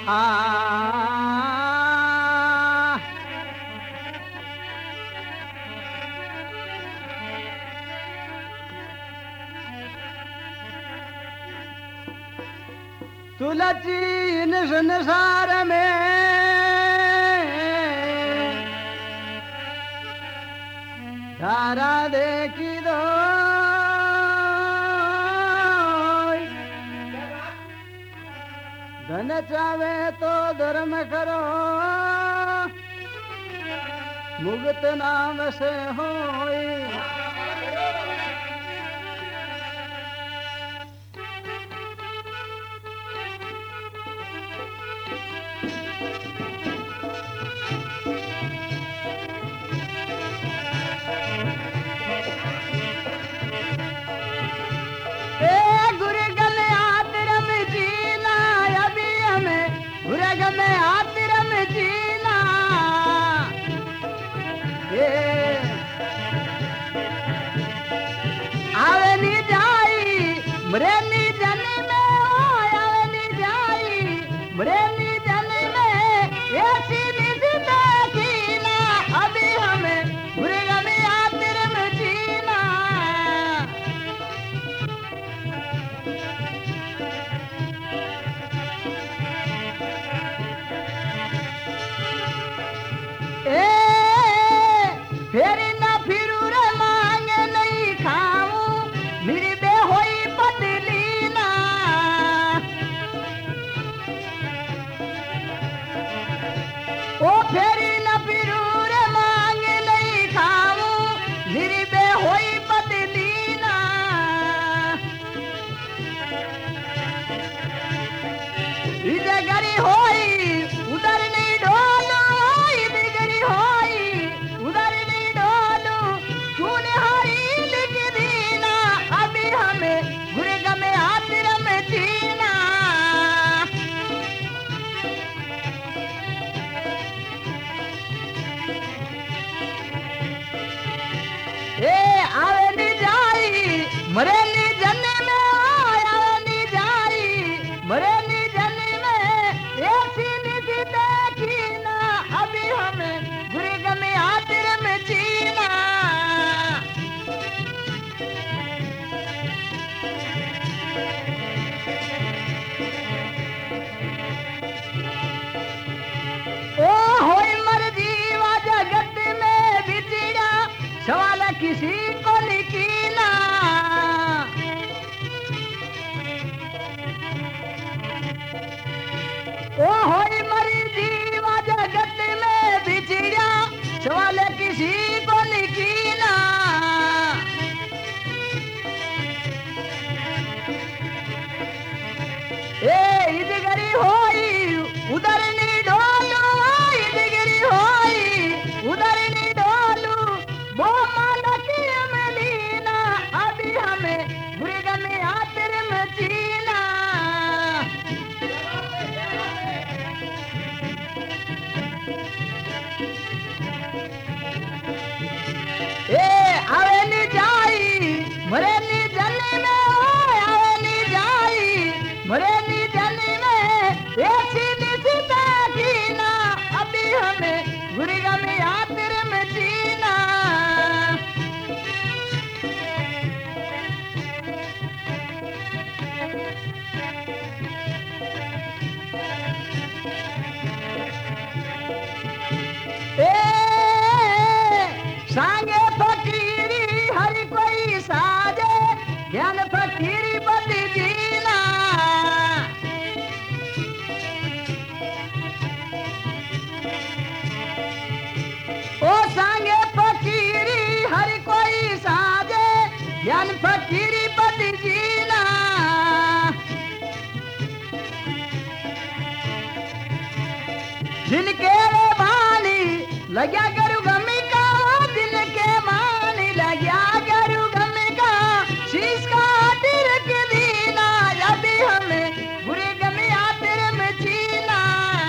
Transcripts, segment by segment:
आ तुलसी इन संसार में धारा देखी दो धन चावे तो धर्म करो मुक्त नाम से होई में आतिरम जीना आवे नी जाई मरे नी जनी में आवे नी जाई मरे नी जनी में ऐसी निधि देखीना अभी हमें गुरेगा में आतिरम जीना फेरी ना फिरू रे मांगे नहीं खाऊं मेरी बे होई पतली ना ओ फेरी ना फिरू रे मांगे नहीं खाऊं मेरी बे होई पतली ना इधर गरी होई उधर नहीं डोलो इधर गरी होई उधर आवे नी जाई मरे नी जने में आवे नी जाई मरे नी जने में ऐसी निधि देखी ना अभी हमें गुरेगा में आतिर में जीना ओ होई मर्जी वा जगत में बिछड़ा सवाल किसी को निकीना ओ होई मरी जीवा जगत में बिछड़ा सवाल किसी को निकीना इधगरी होई उधर नी डोलू इधगरी होई उधर नी डोलू वो मालकी में लीना अभी हमें गुरेगा में आतिर में जीना आवे नी जाई मरे नी जने में आवे नी जाई मरे नी जने में ऐसी निधि देखीना अभी हमें गुरेगा में आतिर में जीना सांगे फकीरी हर कोई साजे ज्ञान फकीरी बद जीना ओ सांगे फकीरी हर कोई साजे ज्ञान फकीरी बद जीना जिनके रे बानी लग्या करू गमी का जिनके मानी लग्या करू गमी का शीश का तिर के दीना यदि हमें बुरे गमी आतिर में जीना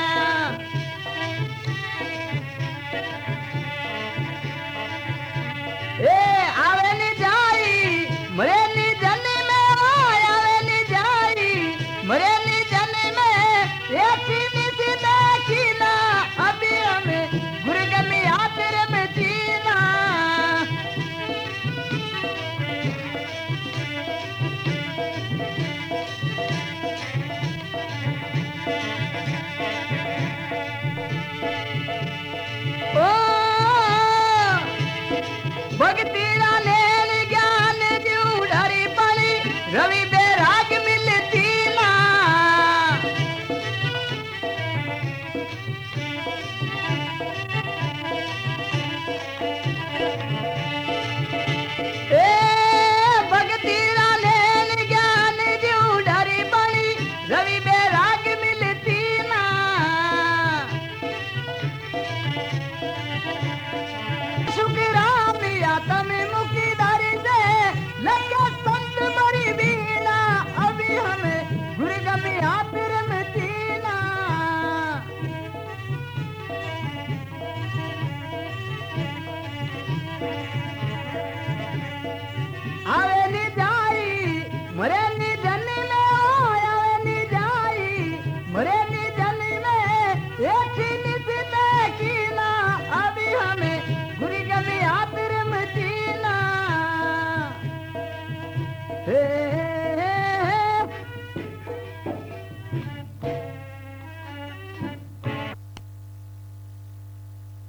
आवे नी जाई मरे नी जने में आवे नी जाई मरे नी जने में ऐसी रवि बैराग मिलती ना ए भक्ति रालेन ज्ञान जो डरी बड़ी रवि बैराग मिलती ना शुक्राम आत्म मुखी दारी से लगे संत बड़ी बीना अभी हमें गुरगमी आतिर में तीना आवे नी जाई मरे नी जनी में आवे नी जाई मरे नी जनी में एक निशित कीना अभी हमें गुरगमी आतिर में तीना हे